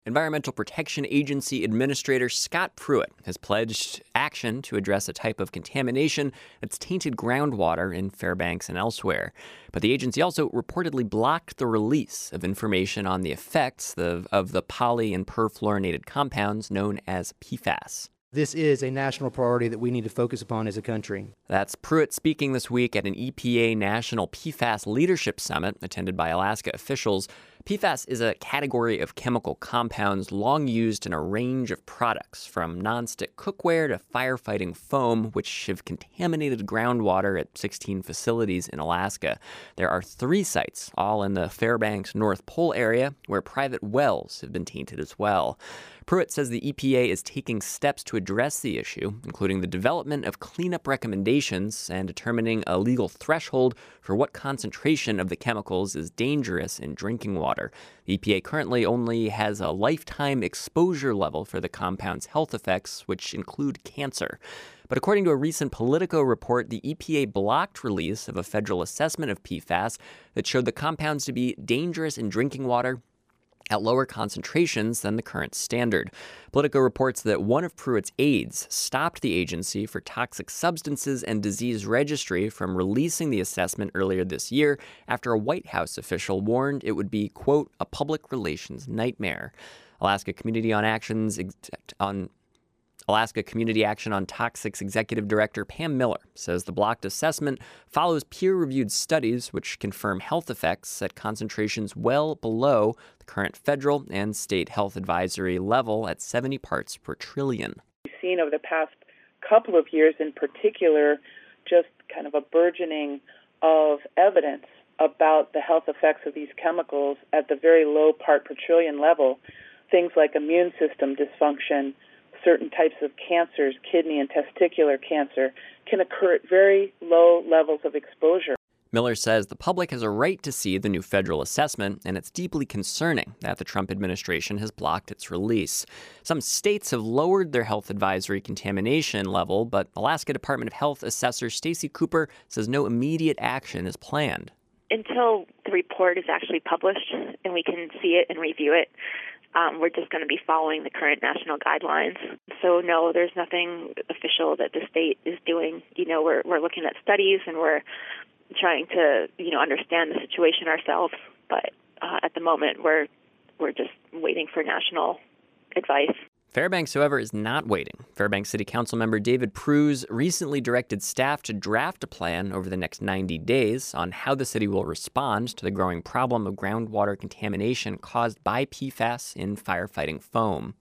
Environmental Protection Agency Administrator Scott Pruitt has pledged action to address a type of contamination that's tainted groundwater in Fairbanks and elsewhere. But the agency also reportedly blocked the release of information on the effects of the poly and perfluorinated compounds known as PFAS. This is a national priority that we need to focus upon as a country. That's Pruitt speaking this week at an EPA National PFAS Leadership Summit attended by Alaska officials. PFAS is a category of chemical compounds long used in a range of products, from nonstick cookware to firefighting foam, which have contaminated groundwater at 16 facilities in Alaska. There are 3 sites, all in the Fairbanks North Pole area, where private wells have been tainted as well. Pruitt says the EPA is taking steps to address the issue, including the development of cleanup recommendations and determining a legal threshold for what concentration of the chemicals is dangerous in drinking water. The EPA currently only has a lifetime exposure level for the compound's health effects, which include cancer. But according to a recent Politico report, the EPA blocked release of a federal assessment of PFAS that showed the compounds to be dangerous in drinking water at lower concentrations than the current standard. Politico reports that one of Pruitt's aides stopped the Agency for Toxic Substances and Disease Registry from releasing the assessment earlier this year after a White House official warned it would be, quote, a public relations nightmare. Alaska Community Action on Toxics Executive Director Pam Miller says the blocked assessment follows peer-reviewed studies which confirm health effects at concentrations well below the current federal and state health advisory level at 70 parts per trillion. We've seen over the past couple of years in particular just kind of a burgeoning of evidence about the health effects of these chemicals at the very low part per trillion level. Things like immune system dysfunction, certain types of cancers, kidney and testicular cancer, can occur at very low levels of exposure. Miller says the public has a right to see the new federal assessment, and it's deeply concerning that the Trump administration has blocked its release. Some states have lowered their health advisory contamination level, but Alaska Department of Health assessor Stacy Cooper says no immediate action is planned. Until the report is actually published and we can see it and review it, we're just going to be following the current national guidelines. So no, there's nothing official that the state is doing. We're looking at studies and we're trying to, understand the situation ourselves. But at the moment, we're just waiting for national advice. Fairbanks, however, is not waiting. Fairbanks City Council member David Pruz recently directed staff to draft a plan over the next 90 days on how the city will respond to the growing problem of groundwater contamination caused by PFAS in firefighting foam.